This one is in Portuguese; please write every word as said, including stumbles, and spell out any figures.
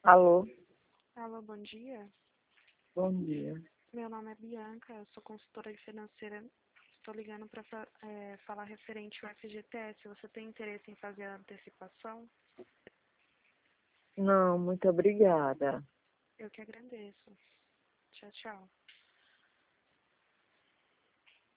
Alô, Alô, bom dia. bom dia. Meu nome é Bianca, eu sou consultora financeira. Estou ligando para é, falar referente ao F G T S. Você tem interesse em fazer a antecipação? Não, muito obrigada. Eu que agradeço. Tchau, tchau.